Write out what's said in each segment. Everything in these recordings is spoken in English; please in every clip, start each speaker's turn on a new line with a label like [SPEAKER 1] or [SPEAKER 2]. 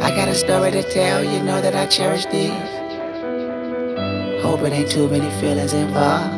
[SPEAKER 1] I got a story to tell, you know that I cherish these. Hope it ain't too many feelings involved.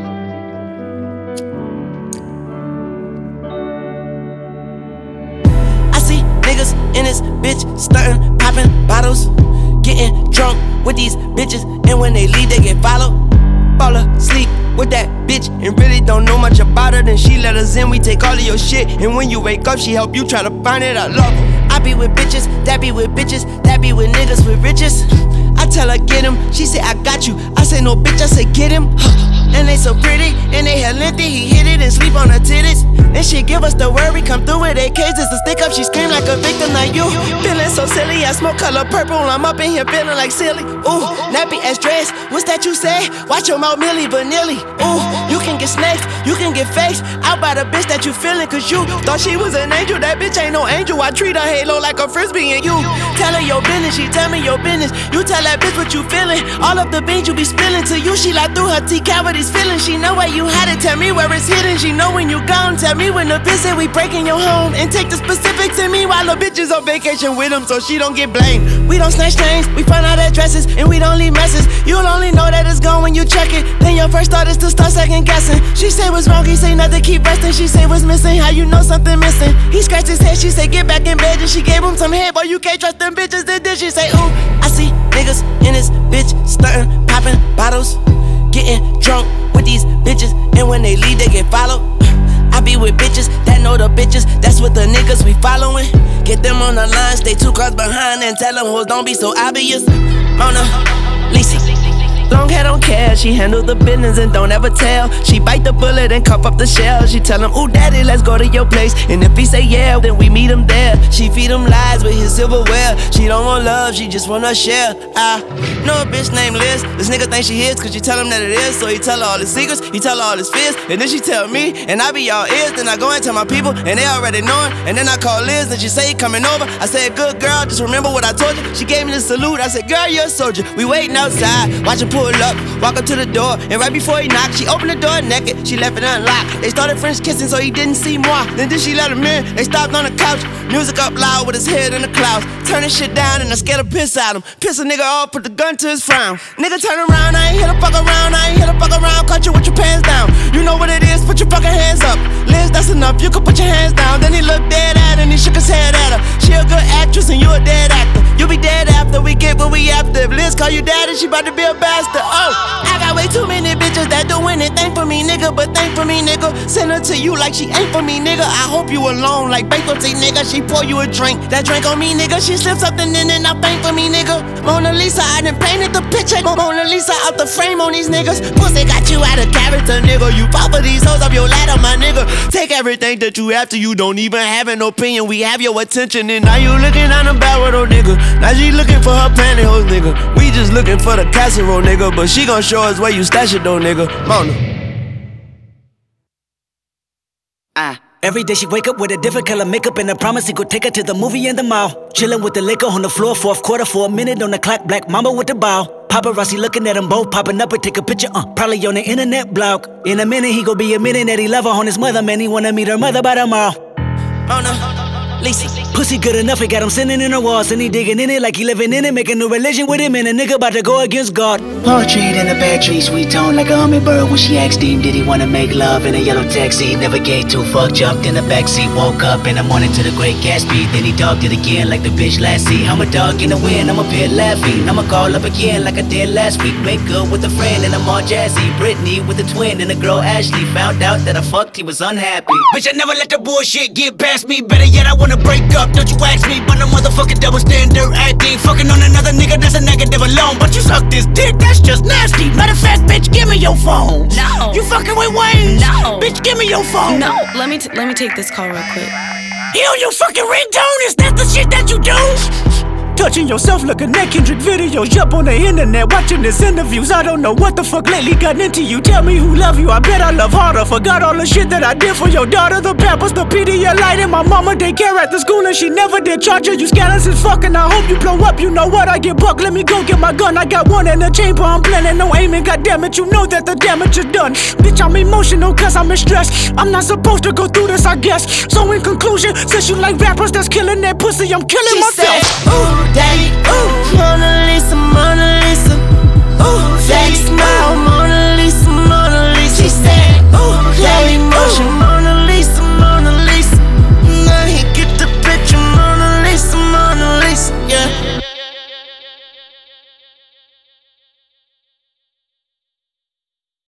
[SPEAKER 2] I see niggas in this bitch stuntin', poppin' bottles, getting drunk with these bitches, and when they leave, they get followed. Fall asleep with that bitch and really don't know much about her. Then she let us in, we take all of your shit, and when you wake up, she help you try to find it. I love her. I be with bitches, that be with bitches, that be with niggas with riches. I tell her get him, she say I got you. I say no bitch, I say get him. And they so pretty, and they hell lengthy. He hit it and sleep on her titties. And she give us the word, we come through with AKs. It's a stick up, she scream like a victim, like you. Feeling so silly, I smoke color purple. I'm up in here feeling like silly. Ooh, nappy ass dress, what's that you say? Watch your mouth, Millie Vanilli. Ooh, you can get snakes, you can get fakes. Out by the bitch that you feeling, cause you thought she was an angel. That bitch ain't no angel. I treat her halo like a frisbee, and you tell her your business, she tell me your business. You tell that bitch what you feeling. All of the beans you be spilling to you, she like through her T cavities feeling. She know where you had it, tell me where it's hidden. She know when you gone, tell me when the visit. We breaking your home and take the specifics in me while the bitch is on vacation with him, so she don't get blamed. We don't snatch chains, we find out addresses, and we don't leave messes. You'll only know that it's gone when you check it. Then your first thought is to start second guessing. She say what's wrong, he say nothing, keep resting. She say what's missing, how you know something missing? He scratched his head, she say get back in bed, and she gave him some head. Boy, you can't trust them bitches. Then she say ooh, I see niggas in this bitch stuntin', poppin' bottles, getting drunk with these bitches, and when they leave, they get followed. I be with bitches that know the bitches, that's what the niggas we following. Get them on the line, stay 2 cars behind, and tell them hoes don't be so obvious. Mona Lisa, long hair don't care, she handle the business and don't ever tell. She bite the bullet and cuff up the shell. She tell him, ooh daddy, let's go to your place. And if he say yeah, then we meet him there. She feed him lies with his silverware. She don't want love, she just wanna share. I know a bitch named Liz. This nigga think she his, cause she tell him that it is. So he tell her all his secrets, he tell her all his fears. And then she tell me, and I be all ears. Then I go and tell my people, and they already know it. And then I call Liz, and she say he coming over. I said, good girl, just remember what I told you. She gave me the salute, I said, girl, you're a soldier. We waiting outside, watch her pull up. Walk up to the door, and right before he knocked, she opened the door naked. She left it unlocked. They started French kissing, so he didn't see more. Then she let him in. They stopped on the couch. Music up loud with his head in the clouds. Turning shit down, and I scared to piss at him. Piss a nigga off, put the gun to his frown. Nigga turn around, I ain't here to fuck around. I ain't here to fuck around. Caught you with your pants down. You know what it is, put your fucking hands up. Liz, that's enough, you can put your hands down. Then he looked dead at her, and he shook his head at her. She a good actress, and you a dead actor. You be dead after we get what we after. If Liz call you daddy, she bout to be a bastard. Oh, I got way too many bitches that do anything for me, nigga. But thank for me, nigga. Send her to you like she ain't for me, nigga. I hope you alone like bankruptcy, nigga. She pour you a drink, that drink on me, nigga. She slipped something in and I faint for me, nigga. Mona Lisa, I done painted the picture. Mona Lisa out the frame on these niggas. Pussy got you out of character, nigga. You fall for these hoes up your ladder, my nigga. Take everything that you have to, you don't even have an opinion. We have your attention, and now you looking on the barrel, though, nigga. Now she looking for her pantyhose, nigga. We just looking for the casserole, nigga. But she gon' show us where you stash it, though, nigga. Mona.
[SPEAKER 3] Every day she wake up with a different color makeup and a promise he could take her to the movie and the mall. Chillin' with the liquor on the floor, fourth quarter for a minute on the clock. Black mama with the bow. Paparazzi looking at them both, popping up and take a picture, probably on the internet blog. In a minute he gon' be admitting that he love her on his mother, man. He wanna meet her mother by tomorrow. Lisa. Pussy good enough, it got him sitting in the walls, and he digging in it like he living in it, making a religion with him, and a nigga about to go against God.
[SPEAKER 1] Poetry in the bad tree, sweet tone like a hummingbird. When she asked him, did he wanna make love in a yellow taxi? Never gave two fuck, jumped in the backseat, woke up in the morning to the Great Gatsby. Then he dogged it again like the bitch last seat. I'm a dog in the wind, I'm a pit laughing. I'ma call up again like I did last week. Make good with a friend and I'm all jazzy. Brittany with a twin and a girl Ashley. Found out that I fucked, he was unhappy.
[SPEAKER 3] Bitch, I never let the bullshit get past me. Better yet, I wanna break up, don't you ask me. But no motherfucking double standard acting. Fucking on another nigga, that's a negative alone. But you suck this dick, that's just nasty. Matter of fact, bitch, give me your phone.
[SPEAKER 4] No.
[SPEAKER 3] You fucking with Wayne?
[SPEAKER 4] No.
[SPEAKER 3] Bitch, give me your phone.
[SPEAKER 4] No, let me take this call real quick.
[SPEAKER 3] He on your fucking ringtone? Is that the shit that you do?
[SPEAKER 5] Touching yourself, looking at Kendrick videos, up on the internet, watching his interviews. I don't know what the fuck lately got into you. Tell me who love you, I bet I love harder. Forgot all the shit that I did for your daughter. The Pampers, the Pedialyte, and my mama daycare at the school, and she never did charge her. You scandalous as fuck, and I hope you blow up. You know what, I get buck, let me go get my gun. I got one in the chamber, I'm planning no aiming. Goddammit, you know that the damage is done. Bitch, I'm emotional cause I'm in stress. I'm not supposed to go through this, I guess. So in conclusion, since you like rappers that's killing that pussy, I'm killing myself.
[SPEAKER 2] Said, ooh, Daddy, ooh, Mona Lisa, Mona Lisa. Ooh, Daddy smile, Mona Lisa, Mona Lisa. She said, ooh, Daddy motion, Mona Lisa, Mona Lisa. Now he get the picture, Mona Lisa, Mona Lisa, yeah.